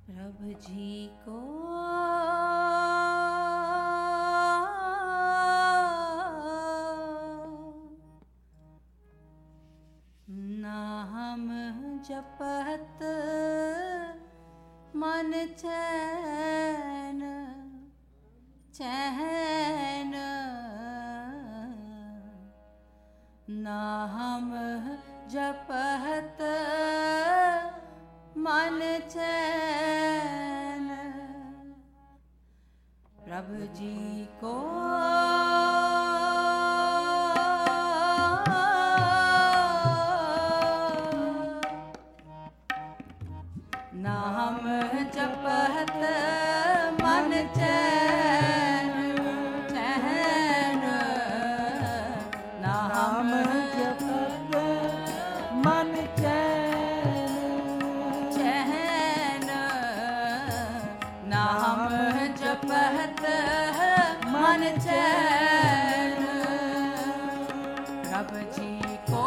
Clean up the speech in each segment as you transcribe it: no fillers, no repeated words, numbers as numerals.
प्रभु जी को नाम जपत मन चैन चैन, नाम जपत मन चैन, प्रभु जी को नाम जपत मन चैन चैन, नाम जपत मन चैन चैन, नाम जपत मन चैन, प्रभु जी को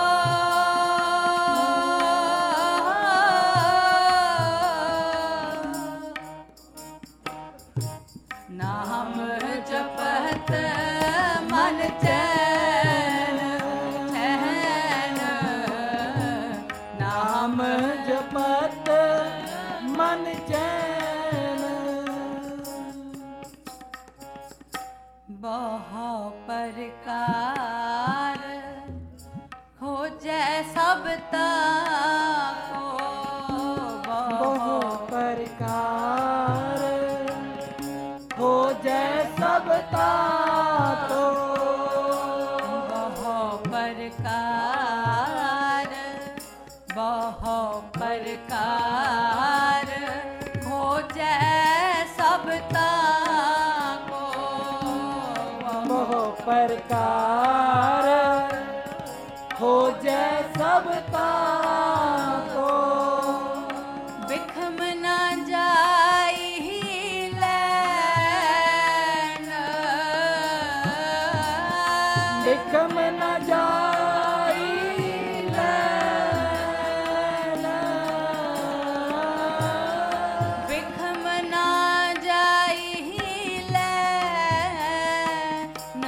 नाम जपत मन चैन चैन, नाम जपत मन चैन, बहु प्रकार खोजै सब ताको, बहु प्रकार खोजै सब ताको, बहु प्रकार बहु प्रकार खोजै सब ताको, बहु प्रकार खोजै सब ताको, बिखम न जाई लैन, बिखम न जाई लैन, बिखम न जाई लैन,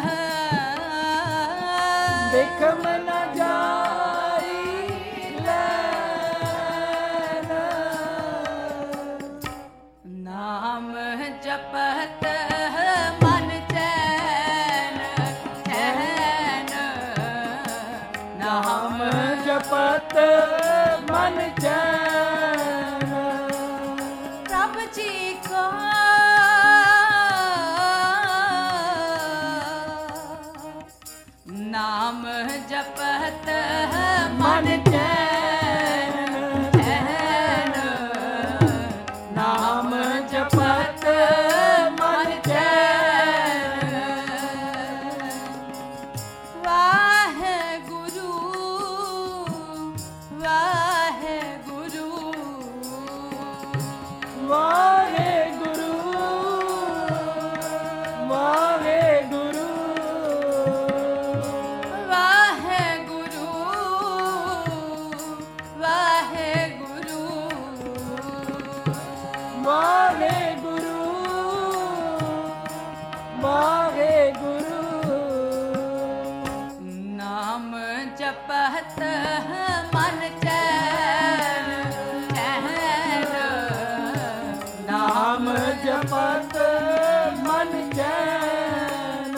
बिखम न जाई लैन, नाम जपत मन चैन चैन, नाम नाम जपत मन चैन, प्रभु जी को नाम जपत मन चैन चैन, नाम जपत मन चैन, वाहे गुरु वाहे गुरु वाहे गुरु वाहे गुरु वाहे गुरु वाहे गुरु वाहे गुरु वाहे गुरु, नाम जपत मन चैन चैन, नाम जपत मन चैन,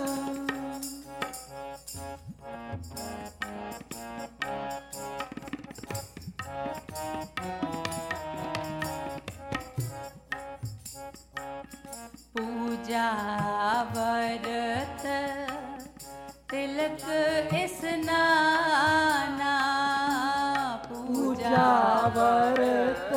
पूजा व्रत तिलक स्नाना, पूजा व्रत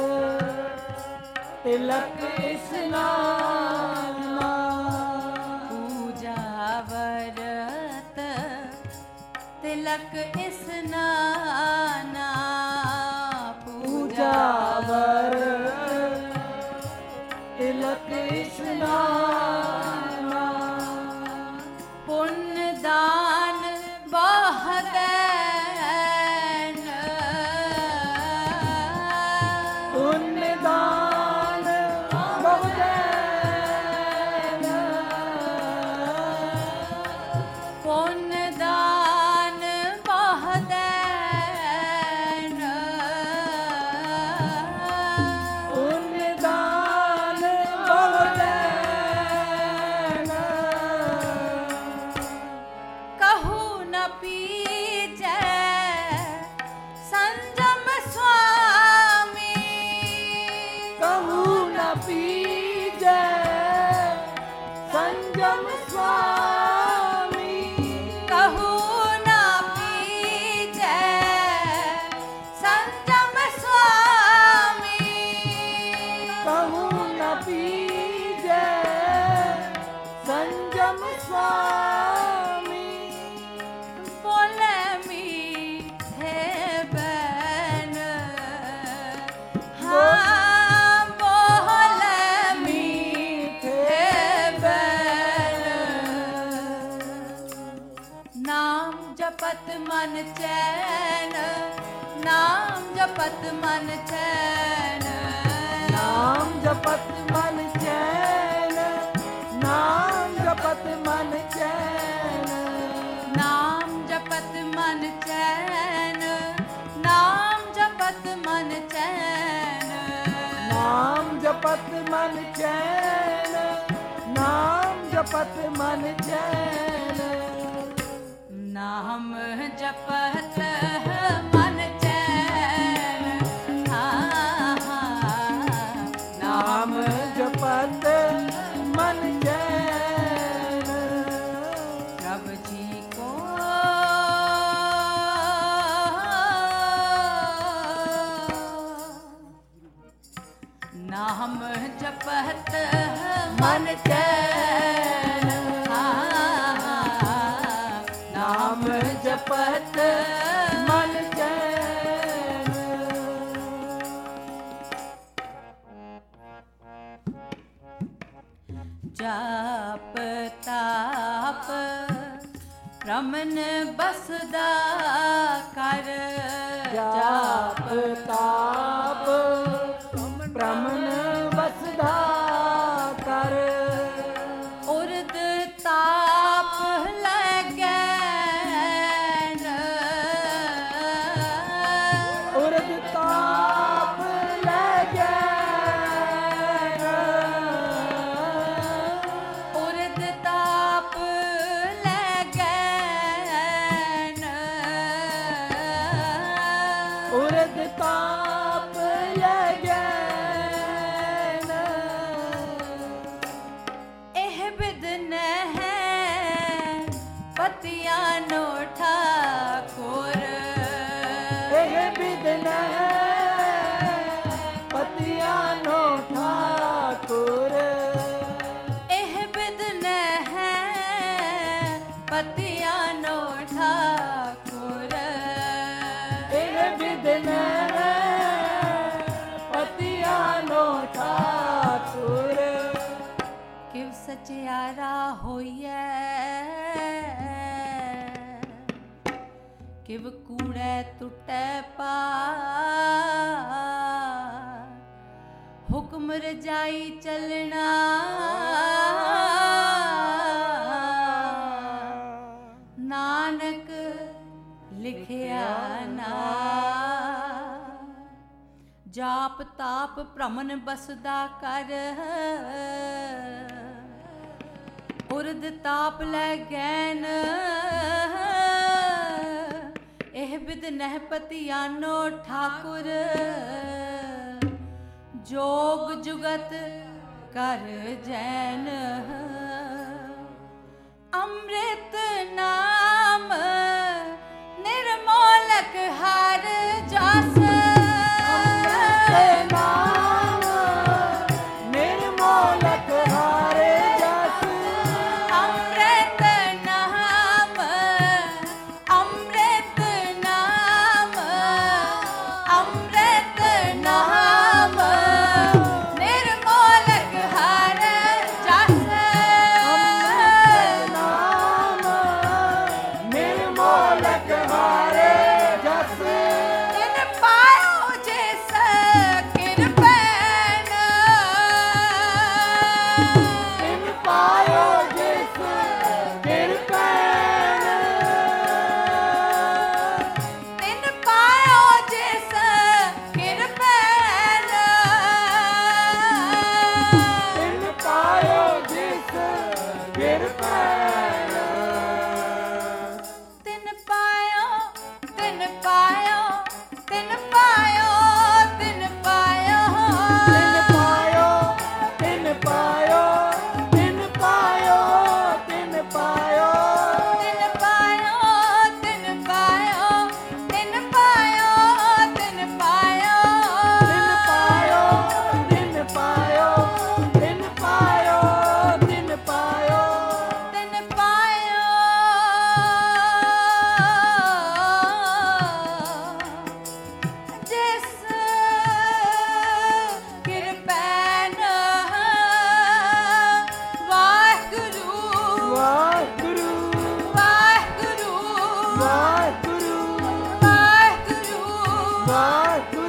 तिलक स्नाना, पूजा व्रत तिलक स्नाना, पूजा व्रत तिलक स्नाना, पुण्य दान बहुदैन, पुण्य दान ਜਪਤ ਮਨ ਚੈਨ, ਨਾਮ ਜਪਤ ਮਨ ਚੈਨ, ਨਾਮ ਜਪਤ ਮਨ ਚੈਨ, ਨਾਮ ਜਪਤ ਮਨ ਚੈਨ, ਨਾਮ ਜਪਤ ਮਨ ਚੈਨ, ਨਾਮ ਜਪਤ ਮਨ ਚੈਨ, ਨਾਮ ਜਪਤ ਮਨ ਚੈਨ, ਨਾਮ ਜਪਤ ਮਨ ਚੈਨ, ਨਾਮ ਜਪਤ ਮਨ ਚੈਨ, ਪ੍ਰਭ ਜੀ ਕੋ ਨਾਮ ਜਪਤ ਮਨ ਚੈਨ, ਨਾਮ ਜਪਤ ਮਨ ਚੈਨ, ਜਾਪ ਤਾਪ ਰਮਨ ਬਸਦਾ ਕਰ, ਜਾਪ ਤਾਪ ਬ੍ਰਹਮਨ ਵਸਦਾ ਕਰ, ਉਰਦ ਤਾਪ ਲੱਗੈ ਉਰਦ ਤਾਪ ਲੱਗੈ, ਉਰਦ ਤਾਪ ਲੱਗੈ ਉਰਦ ਤਾਪ ਲੱਗੈ, ਇਹ ਬਿਦਨ ਹੈ ਪਤਿਆਂ ਨੋ ਠਾਕੁਰ, ਇਹ ਬਿਦਨ ਹੈ ਪਤਿਆਂ ਨੋ ਠਾਕੁਰ, ਇਹ ਬਿਦਨ ਹੈ ਪਤਿਆਂ ਨੋ ਠਾਕੁਰ, ਇਹ ਬਿਦਨ ਹੈ ਪਤਿਆਂ ਨੋ ਠਾਕੁਰ, ਕਿਵ ਸਚਿਆਰਾ ਹੋਈਐ, ਕਿਵ ਕੂੜੈ ਟੁੱਟੈ ਪਾਰ, ਹੁਕਮ ਰਜਾਈ ਚੱਲਣਾ ਨਾਨਕ ਲਿਖਿਆ ਨਾ, ਜਾਪ ਤਾਪ ਭ੍ਰਮਨ ਬਸਦਾ ਕਰ, ਉਰਦ ਤਾਪ ਲੈ ਗੈਨ, ਇਹ ਬਿਦ ਨਹਿ ਪਤਿਆਨੋ ਠਾਕੁਰ, ਜੋਗ ਜੁਗਤ ਕਰ ਜੈਨ, ਅੰਮ੍ਰਿਤ ਨਾਮ ਨਿਰਮੋਲਕ ਹਰ ਜਸ, ਨਾਮ ਨਿਰਮੋਲਕ ਹਰਿ ਜਸ, ਅੰਮ੍ਰਿਤ ਨਾਮ, ਅੰਮ੍ਰਿਤ ਨਾਮ, ਅੰਮ੍ਰਿਤ ਨਾਮ ਨਿਰਮੋਲਕ ਹਰ ਜਸ, ਅੰਮ੍ਰਿਤ ਨਾਮ ਨਿਰਮੋਲਕ ਹਰਿ ਜਸ, ਤਿਨ ਪਾਇਓ ਜਿਸ ਕਿਰਪੈਨ, ਤਿਨ ਪਾਇਓ ਜਿਸ ਕਿਰਪੈਨ, ਤਿਨ ਪਾਇਓ ਜਿਸ ਕਿਰਪੈਨ, ਤਿਨ ਪਾਇਓ ਜਿਸ ਕਿਰਪੈਨ, ਤਿਨ ਪਾਇਓ, ਤਿਨ ਪਾਇਓ, ਤਿਨ ਪਾਇਓ, ਤਿਨ ਪਾਇਓ, ਤਿਨ ਪਾਇਓ, ਤਿਨ ਪਾਇਓ, ਤਿਨ ਪਾਇਓ, ਤਿਨ ਪਾਇਓ, ਤਿਨ ਪਾਇਓ, ਤਿਨ ਪਾਇਓ, ਤਿਨ ਪਾਇਓ, ਤਿਨ ਪਾਇਓ, ਤਿਨ ਪਾਇਓ, ਤਿਨ ਪਾਇਓ, ਤਿਨ ਪਾਇਓ, ਤਿਨ ਪਾਇਓ, ਜਿਸ ਕਿਰਪੈਨ, ਵਾਹਿਗੁਰੂ, ਵਾਹਿਗੁਰੂ, ਵਾਹਿਗੁਰੂ, ਵਾਹਿਗੁਰੂ, ਵਾਹਿਗੁਰੂ, ਵਾਹਿਗੁਰੂ,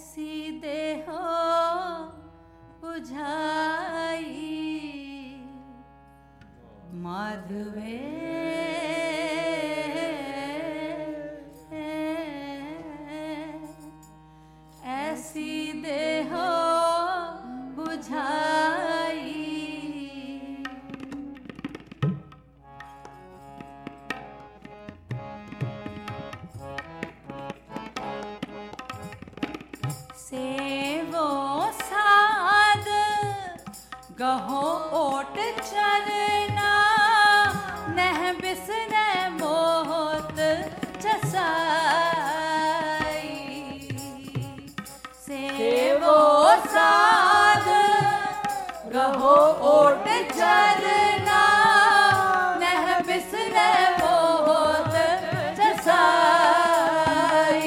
ऐसी देहो बुझाई माधवे ऐसी देहो बुझाई सेवो साध गहो ओट चरना नह बिसरे मोहत चसाई सेवो साध गहो ओट चरना नह बिसरे मोहत चसाई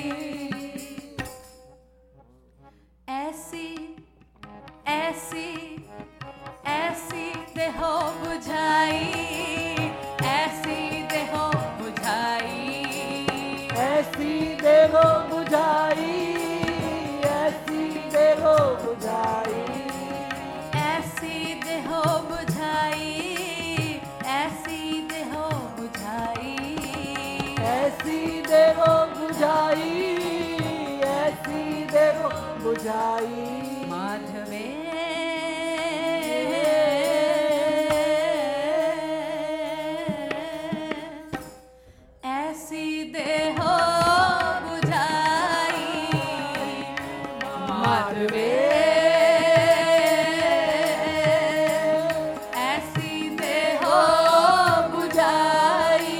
ऐसी ऐसी ऐसी देहो बुझाई ऐसी देहो बुझाई ऐसी देहो बुझाई ऐसी देहो बुझाई ऐसी देहो बुझाई ऐसी देहो बुझाई ऐसी देहो बुझाई ऐसी देहो बुझाई माधवे ऐसी देहो बुझाई माधवे ऐसी देहो बुझाई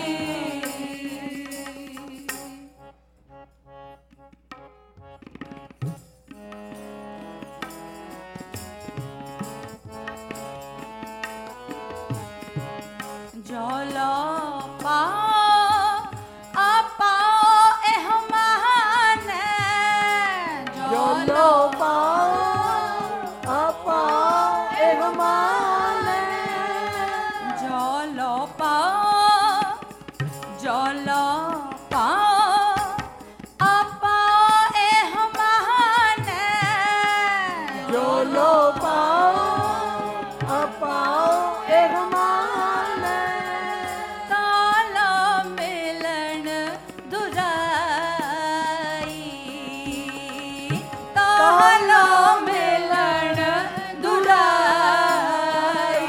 जोलो पाओ पाओ एहमान जोलो पाओ पाओ एहमान जोलो पाओ एहमान जोलो पाओ एहमान ताला मिलन दुराई ताला मिलन दुराई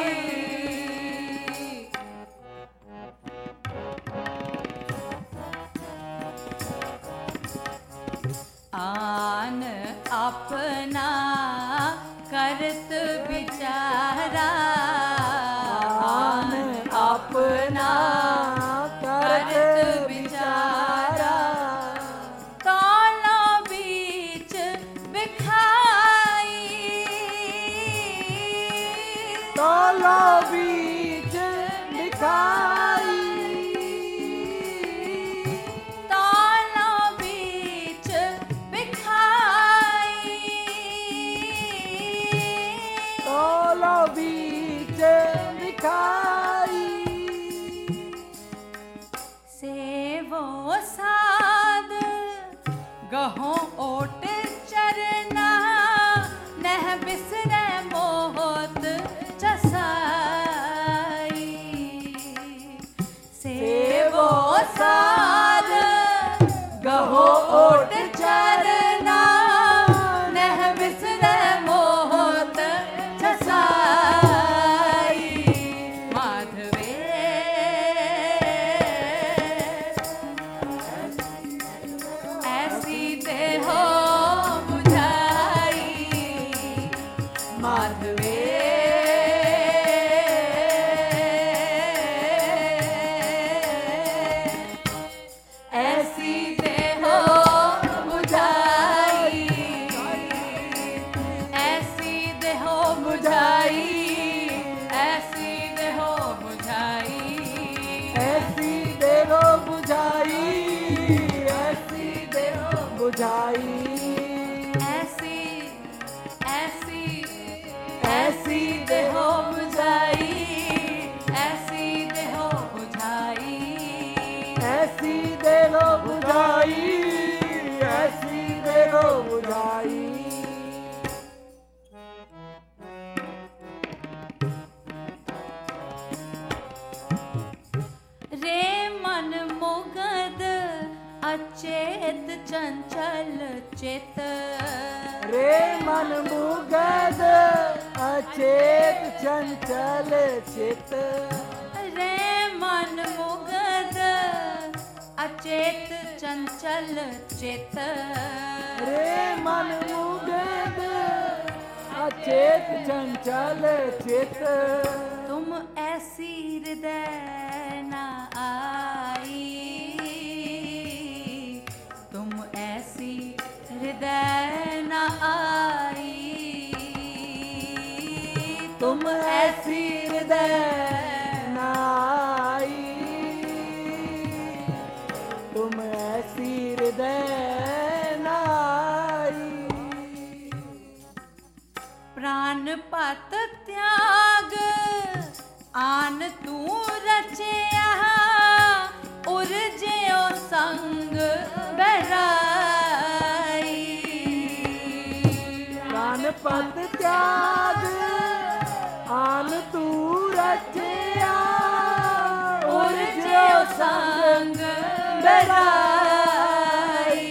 आन अपना करत बिचारा आन अपना करत बिचारा ताला बीच बिखाई ताला बीच बिखाई ताला बीच बिखाई ताला बीच बिखाई सेवो साध गहो ओट चरना नह बिसरे मोहत चसाई सेवो साध गहो ओट चरना नह बिसरे मोहत चसाई माधवे ऐसी देहो बुझाई माधवे ऐसी देहो बुझाई ऐसी देहो बुझाई ऐसी देहो बुझाई ऐसी देहो बुझाई ऐसी देहो बुझाई ऐसी ऐसी ऐसी देहो बुझाई ऐसी देहो बुझाई ऐसी देहो बुझाई ऐसी देहो बुझाई अचेत चंचल चित रे मन मुगद अचेत चंचल चित रे मन मुगद अचेत चंचल चित रे मन मुगद अचेत चंचल चित तुम ऐसी हृदय न आई तुम ऐसी हृदय न आई तुम ऐसी हृदय न आई तुम ऐसी हृदय न आई प्राण पत त्याग आन तू रचया उर्ज्यो संग बहराई प्राण पत त्याग आन तू रचया उर्ज्यो संग बहराई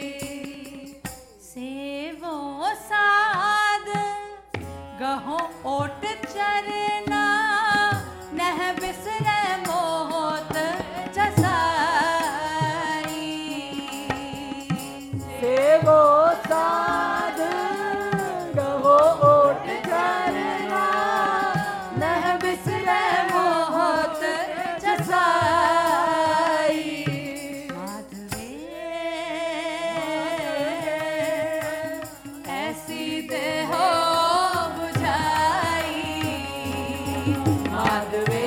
सेवो साध गहो ओट चरना नह बिसरे मोहत जसाई सेवो साध गहो ओट चरना नह बिसरे मोहत जसाई माधवे ऐसी देहो बुझाई माधवे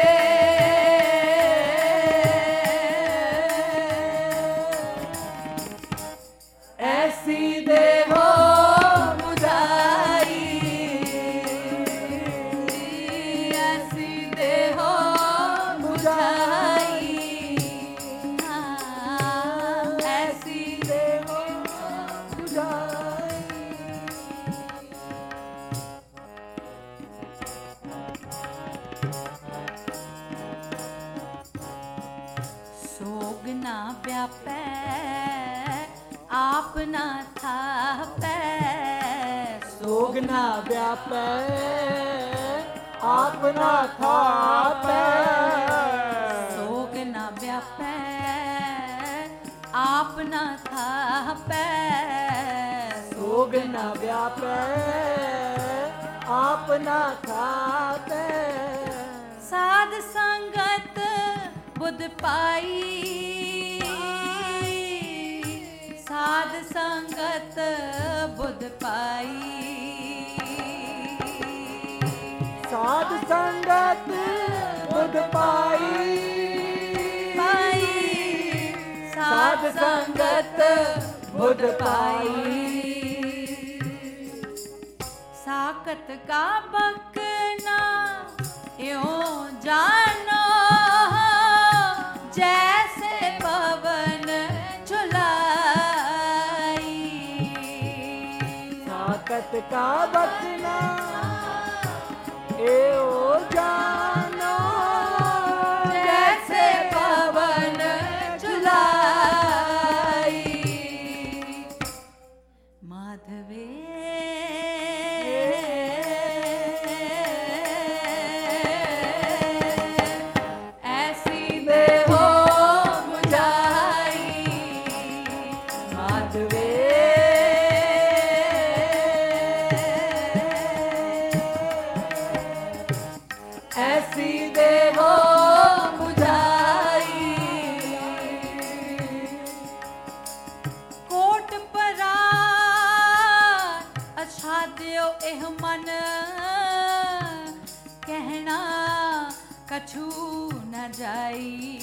ऐसी देहो बुझाई ऐसी देहो बुझाई ऐसी देहो बुझाई सोग ना व्यापै आप ना थापै सोग न व्यापै आपना थापै सोग ना व्यापै आप ना थापै सोग न व्यापै आपना थापै साध संगत बुध पाई साध संगत बुध पाई साध संगत बुध पाई साध संगत बुध पाई साकत का बकना यों जानो जैसे पवन चुलाई साकत का बकना ए ओ जानो जैसे पवन चुलाई माधवे ऐसी देहो बुझाई माधवे ऐसी देहो बुझाई कोट परा अछाद्यो एह मन कहना कछु न जाई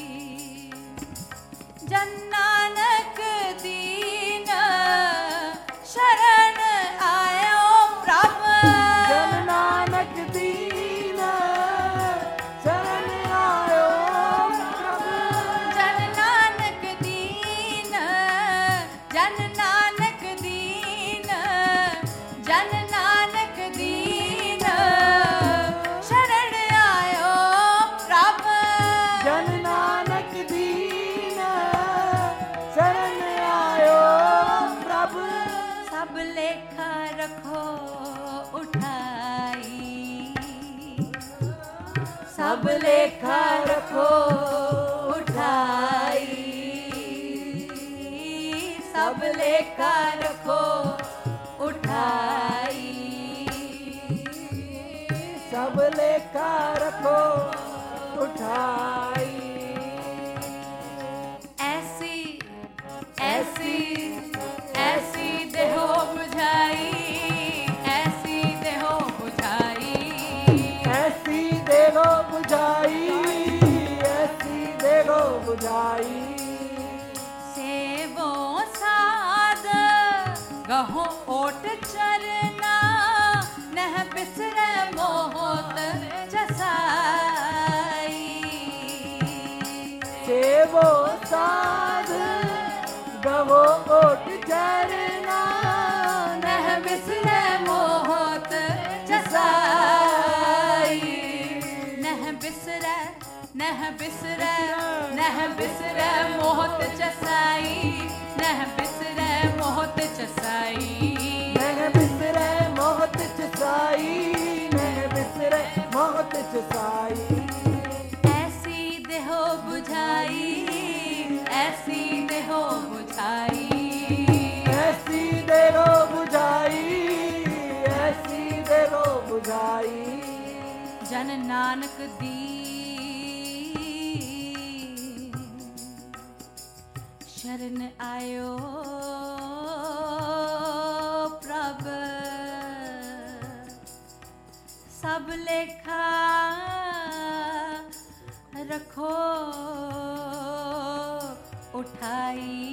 जन नानक दीन शरण आयो प्रभु जन नानक दीन शरण आयो प्रभु जन नानक दीन जन नानक दीन जन नानक दीन शरण आयो प्रभु जन नानक दीन रखो उठाई, सब लेखा रखो उठाई, सब लेखा रखो उठाई, सब लेखा रखो उठाई। ऐसी ऐसी ऐसी देहो बुझाई, ऐसी देहो बुझाई, ऐसी देहो बुझाई, ऐसी देहो बुझाई। सेवो साध गहो ओट चरना, नह बिसरे मोहत जसाई, सेवो साध गवो ओट चरना, नह बिसरे मोहत जसाई, नह बिसरे नह बिसरे नह बिसरे मोहत जसाई, नह बिसरे मोहत जसाई, नह बिसरे मोहत चसाई, नह बिसरे मोहत चसाई। ऐसी देहो बुझाई, ऐसी देहो बुझाई, ऐसी देहो बुझाई, ऐसी देहो बुझाई। जन नानक दी शरण आयो प्रभ, सब लेखा रखो उठाई,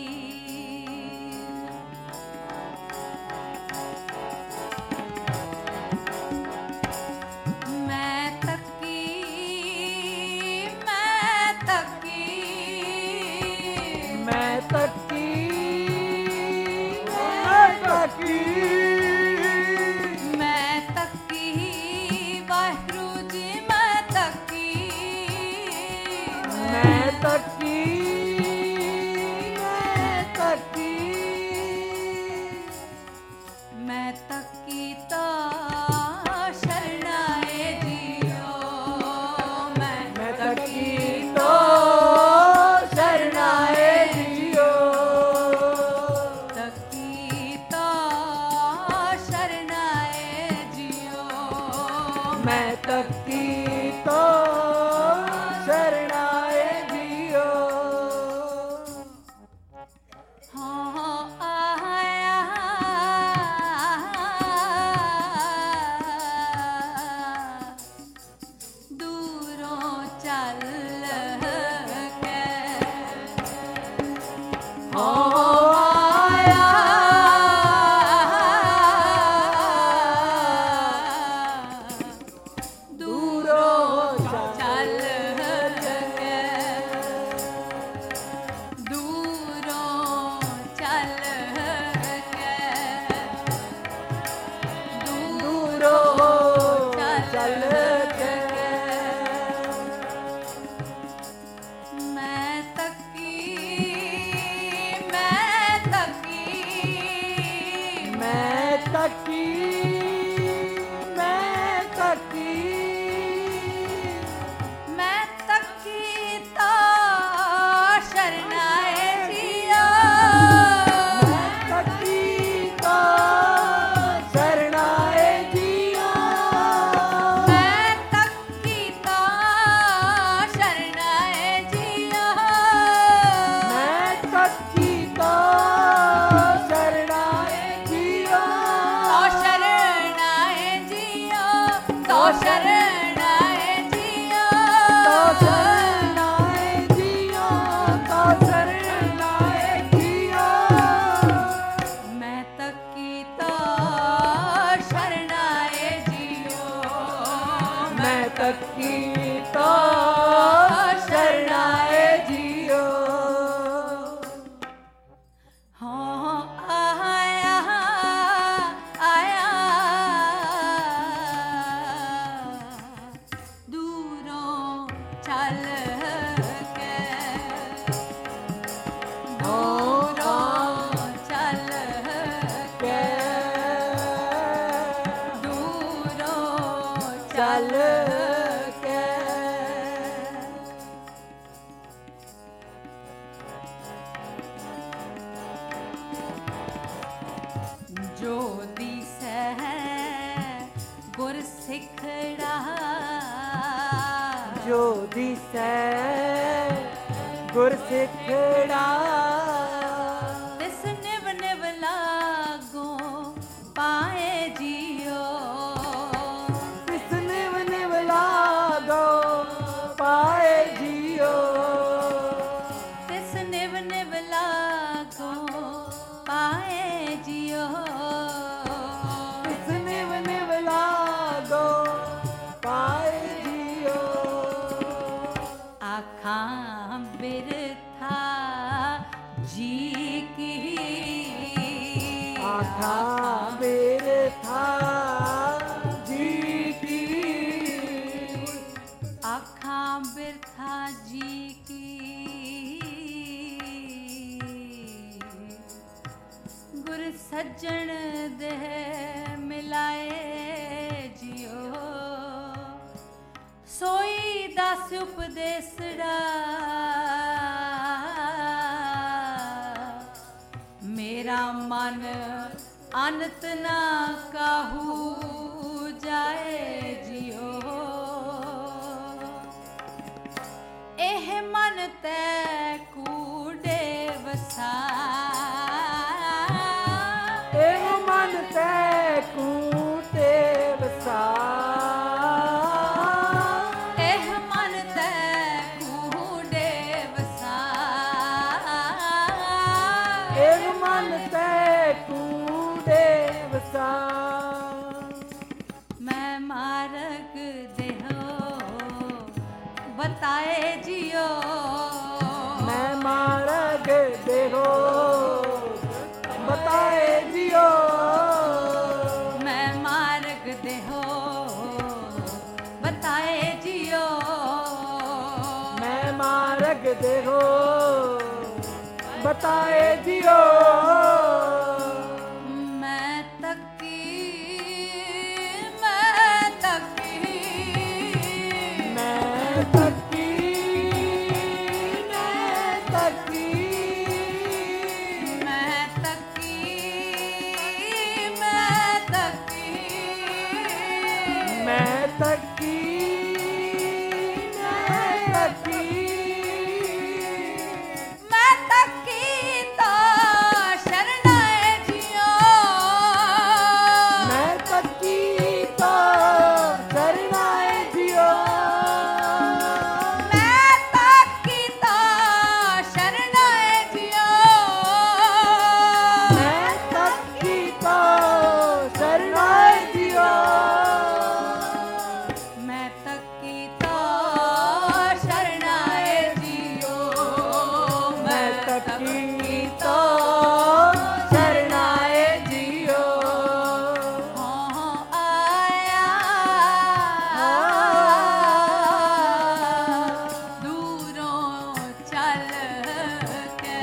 मैं तकी मैं तकी मैं तकी मैं तकी मैं तकी वाहिगुरु जी मैं तकी, मैं तकी मैं तकी मैं तकी तो शरणाए जियो, मैं तकी तो शरणाए जियो, तकी तो शरणाए जियो, मैं तकी तो शरणाए जियो। हाँ आया दूरों चल के, आया दूरों चल के, दूरों चल के, दूरों चल के मैं तकी मैं तकी मैं तकी मैं तकी मैं तकी तो शरणाए जियो, मैं तकी तो शरणाए जियो, मैं तकी तो शरणाए जियो, मैं तकी तो शरणाए जियो, तो ਸਿਖੜਾ ਜੋ ਦਿਸੈ ਗੁਰ ਸਿਖੜਾ ਤਿਸ ਨਿਵ ਨਿਵ ਲਾਗੋ ਪਾਏ ਜਿਉ ਤਿਸ ਨਿਵ ਨਿਵ ਲਾਗੋ ਪਾਏ ਜਿਉ ਤਿਸ ਨਿਵ ਨਿਵ ਲਾਗੋ ਪਾਏ ਜਿਉ ਤਿਸ ਨਿਵ ਨਿਵ ਲਾਗੋ ਪਾਏ ਜਿਉ ਆਖਾਂ ਬਿਰਥਾ ਜੀ ਕੀ ਆਖਾਂ ਬਿਰਥਾ ਜੀ ਕੀ ਆਖਾਂ ਬਿਰਥਾ ਜੀ ਕੀ ਗੁਰ ਸੱਜਣ ਦੇ ਮਿਲਾਏ ਜਿਉ ਸੋਈ ਦਸ ਉਪਦੇਸੜਾ ਮੇਰਾ ਮਨ ਅਨੰਤ ਨਾ ਕਾਹੂ ਜਾਏ ਜਿਉ ਇਹ ਮਨ ਤੈ ਕੂੜੇ ਵਸਾ ਇਹ ਮਨ ਤੈ ਕੂਟੇ ਵਸਾ ਇਹ ਮਨ ਤੈ ਕੂੜੇ ਵਸਾ ਇਹ ਮਨ ਤੈ ਕੂੜੇ ਵਸਾ ਮੈਂ ਮਾਰਗ ਦੇਹੋ ਬਤਾਏ ਜਿਉ ਮੈਂ ਮਾਰਗ ਦੇਹੋ ਬਤਾਏ ਜਿਉ ਮੈਂ ਮਾਰਗ ਦੇਹੋ ਬਤਾਏ ਜਿਉ ਮੈਂ ਮਾਰਗ ਦੇਹੋ ਬਤਾਏ ਜਿਉ ਮੈਂ ਤੱਕੀ ਮੈਂ ਤੱਕੀ ਮੈਂ ਤੱਕੀ ਮੈਂ ਤੱਕੀ ਮੈਂ ਤੱਕੀ ਮੈਂ ਤੱਕੀ ਮੈਂ ਤੱਕੀ ਮੈਂ ਤੱਕੀ ਮੈਂ ਤੱਕੀ ਤਾਂ ਸ਼ਰਨਾਏ ਜਿਉ ਮੈਂ ਤੱਕੀ ਤਾਂ ਸ਼ਰਨਾਏ ਜਿਉ ਮੈਂ ਤੱਕੀ ਤਾਂ ਸ਼ਰਨਾਏ ਜਿਉ ਮੈਂ ਤੱਕੀ ਤਾਂ ਸ਼ਰਨਾਏ ਜਿਉ ਮੈਂ ਤੱਕੀ ਤਾਂ ਸ਼ਰਨਾਏ ਜਿਉ ਮੈਂ ਤੱਕੀ ਤਾਂ ਸ਼ਰਨਾਏ ਜਿਉ ਹਾਂ ਆਇਆ ਦੂਰੋਂ ਚੱਲ ਕੇ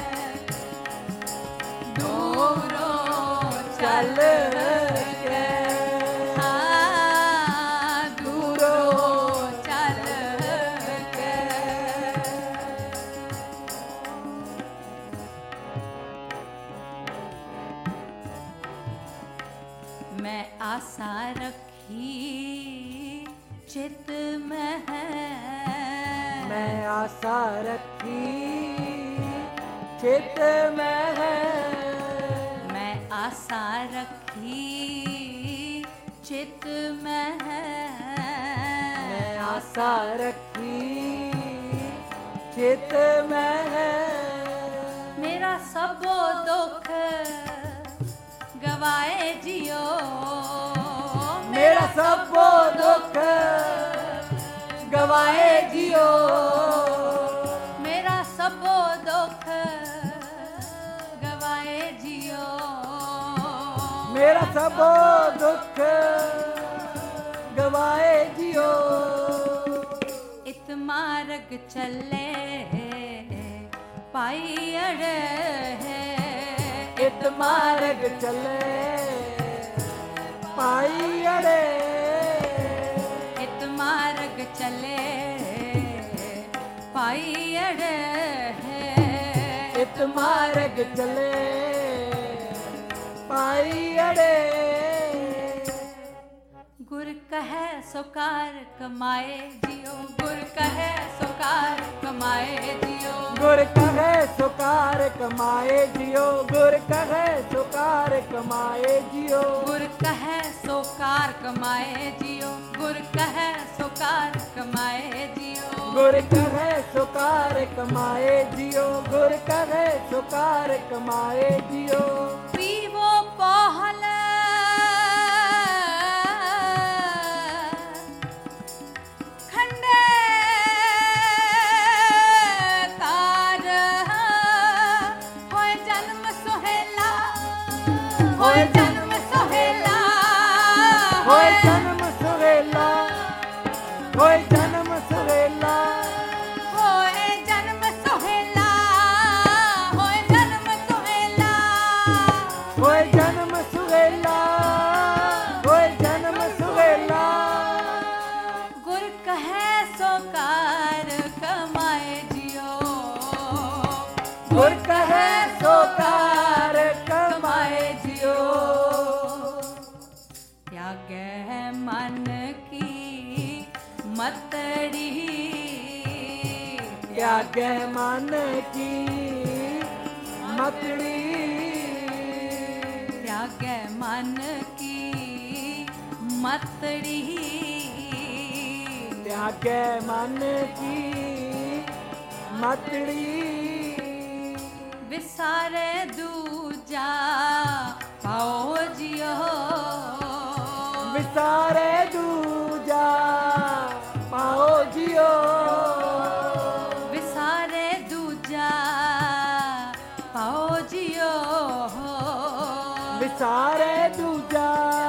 ਦੂਰੋਂ ਚੱਲ ਕੇ ਹਾਂ ਦੂਰੋਂ ਚੱਲ ਕੇ ਮੈਂ ਆਸਾ ਰੱਖੀ ਚਿਤ ਮਹਿ ਮੈਂ ਆਸਾ ਰੱਖੀ ਚਿਤ ਮਹਿ ਮੈਂ ਆਸਾ ਰੱਖੀ ਚਿਤ ਮਹਿ ਮੈਂ ਆਸਾ ਰੱਖੀ ਚਿਤ ਮਹਿ ਮੇਰਾ ਸਭੋ ਦੁੱਖ ਗਵਾਏ ਜਿਉ ਮੇਰਾ ਸਭੋ ਦੁੱਖ ਗਵਾਏ ਜਿਉ ਮੇਰਾ ਸਭੋ ਦੁੱਖ ਗਵਾਏ ਜਿਉ ਮੇਰਾ ਸਭੋ ਦੁੱਖ ਗਵਾਏ ਜਿਉ ਇਤ ਮਾਰਗ ਚੱਲੇ ਪਾਈ ਅੜੇ ਇਤ ਮਾਰਗ ਚੱਲੇ ਪਾਈ ਅੜੇ ਇਤ ਮਾਰਗ ਚੱਲੇ ਪਾਈ ਅੜੇ ਇਤ ਮਾਰਗ ਚੱਲੇ ਪਾਈ ਅੜੇ ਗੁਰ कहे सुकार कमाए जियो, गुर कहे सुकार कमाए जियो, गुर कहे सुकार कमाए जियो, गुर कहे सुकार कमाए जियो, गुर कहे सुकार कमाए जियो, गुर कहे सुकार कमाए जियो, गुर कहे सुकार कमाए जियो, गुर कहे सुकार कमाए जियो। पीवो पहल खंडे तार, होए जन्म सुहेला, होए जन्म सुहेला, होए जन्म सुहेला, होए जन्म सुहेला, होए जन्म सुहेला, होए जन्म सुहेला, होए जन्म सुहेला, होए जन्म सुहेला। गुर कहे सोकार कमाए जियो, गुर कहे सोकार कमाए जियो, त्यागे मन की मतड़ी, त्यागे मन की मतड़ी, त्यागे मन की मतड़ी, त्यागे मन की मतड़ी, विसारे दूजा पाओ जियो, विसारे दूजा पाओ जियो, विसारे दूजा पाओ जियो, विसारे दूजा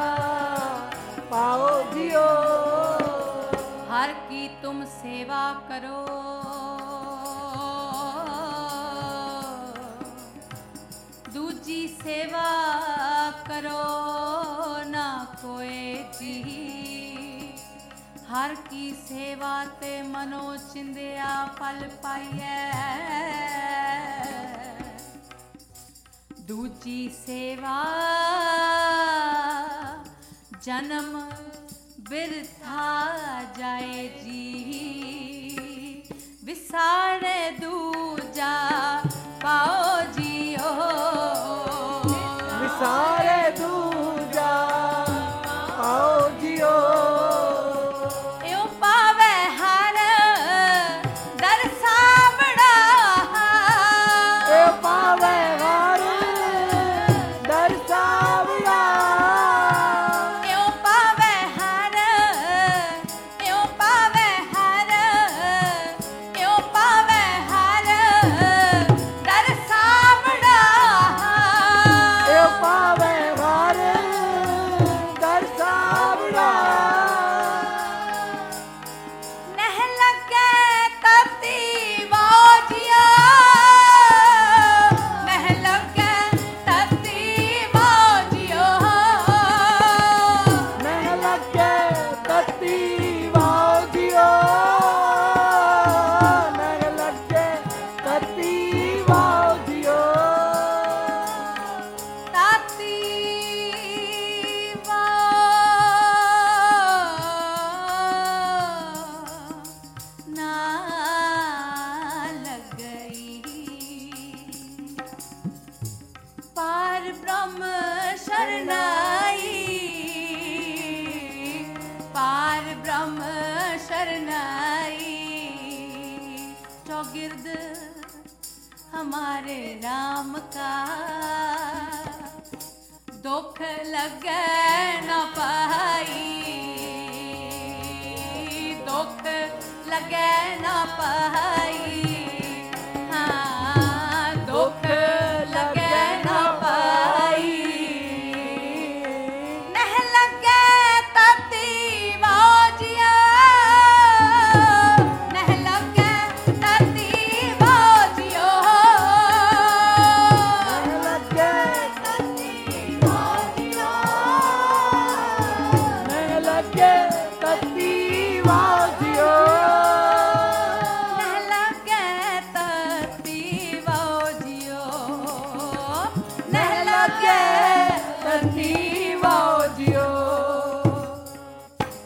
पाओ जियो। हर की तुम सेवा करो, दूजी सेवा करो ना कोई जी, हर की सेवा ते मनो चिंदिया फल पाइए, दूजी सेवा जन्म बिरथा जाए जी, विसारे दूजा पाओ जियो, विसारे दूजा पाओ जियो, यो पावे हर दरसावड़ा, ए पावे हर दरसावड़ा, यो पावे हर, यो पावे हर, यो पावे हर दरसावड़ा, ए पावे हर दरसावड़ा, नह लगे तती बाजिया, नह लगे तती बाजियो, नह लगे तती वाओ जियो, नह लगे तती वाओ जियो, ताती ना लग गई, पार ब्रह्म शरणाई, पार ब्रह्म शरणाई, चौगिर्द हमारे राम का, दुख लगे न पाई, दुख लगे न पाई, हाँ दुख लगे न पाई, नह लगे तती बाजिया, नह लगे तती बाजियो, नह लगे तती बाजियो, नह लगे तती वाओ जियो, नह लगे तती बाजियो, नह लगे तती वाओ जियो।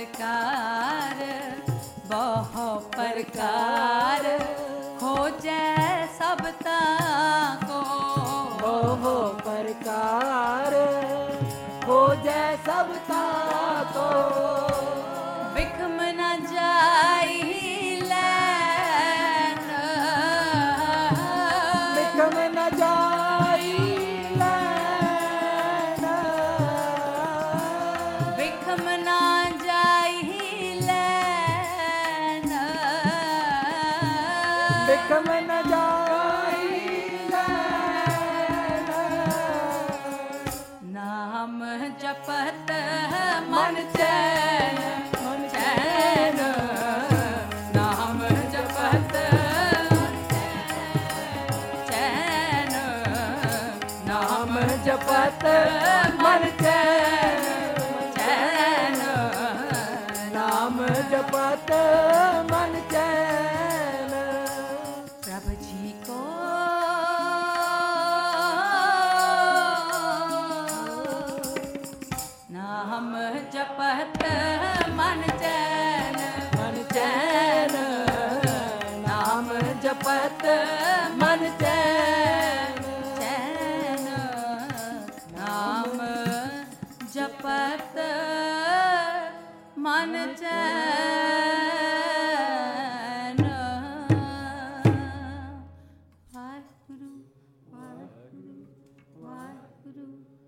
प्रकार बहु प्रकार खोजे सब ताको बहु प्रकार खोजे सब ताको बिखम न जाई लैन बिखम न जाई लैन बिखम न जाई लैन बिखम न जाई लैन नाम जपत मन चैन चैन नाम जपत चैन नाम जपत मन चैन चैन नाम जपत मन चैन प्रभु जी को नाम जपत मन चैन चैन नाम जपत मन चैन चैन नाम जपत मन चैन वाहिगुरु वाहिगुरु वाहिगुरु